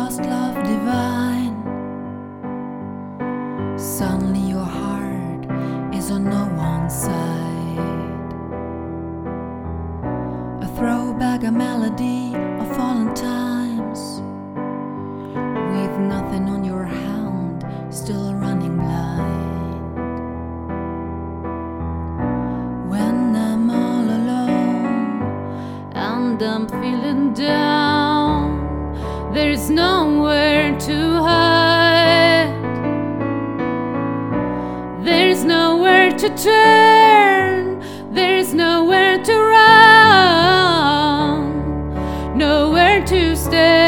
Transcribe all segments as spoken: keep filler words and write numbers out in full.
lost love divine. Suddenly your heart is on no one's side. A throwback, a melody of fallen times, with nothing on your hand, still running blind. When I'm all alone and I'm feeling down, there's nowhere to hide, there's nowhere to turn, there's nowhere to run, nowhere to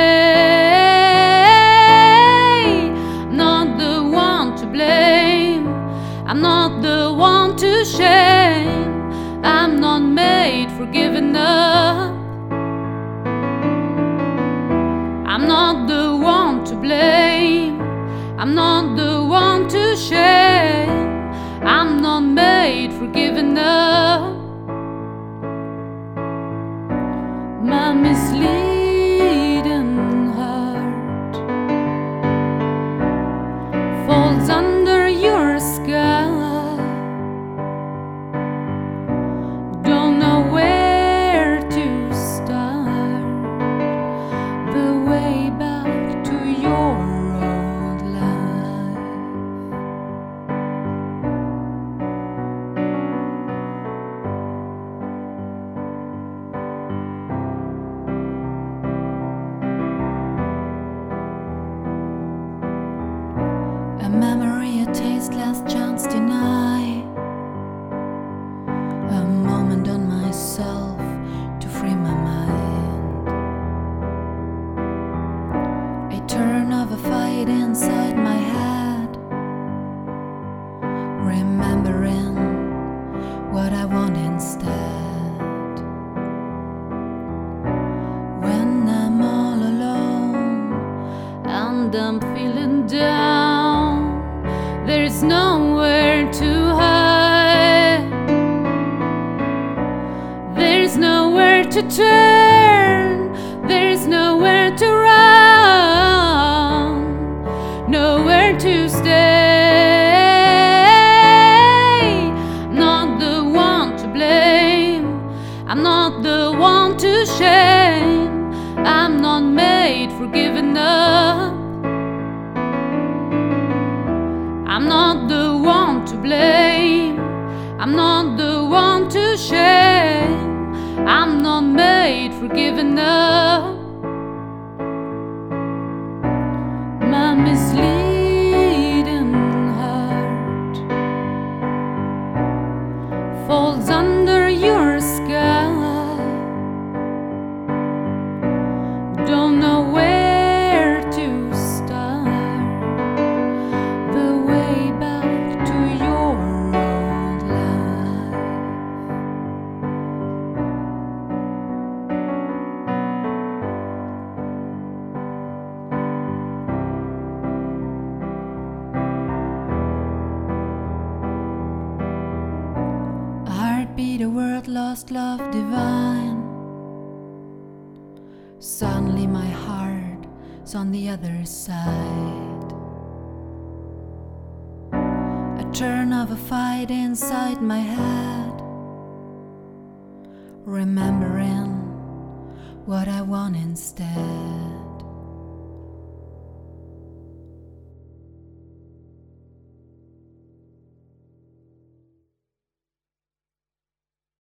stay. I'm not the one to blame, I'm not the one to shame, I'm not made for giving up. I'm not the one to blame, I'm not the one to shame, I'm not made for giving up. My misleading heart falls under your sky. Don't know where to start the way back to your old life. A memory, a taste, last chance deny. A moment on myself to free my mind. A turn of a fight inside my head, remembering what I want instead. When I'm all alone and I'm feeling down, there's nowhere to hide, there's nowhere to turn, there's nowhere to run, nowhere to stay. I'm not the one to blame, I'm not the one to shame, I'm not made for giving up. I'm not the one to blame, I'm not the one to shame, I'm not made for giving up. My misleading heart falls under your sky. Don't know where to start the way back to your old life. A heartbeat, a word lost, love divine. Suddenly my heart's on the other side. A turn of a fight inside my head, remembering what I want instead.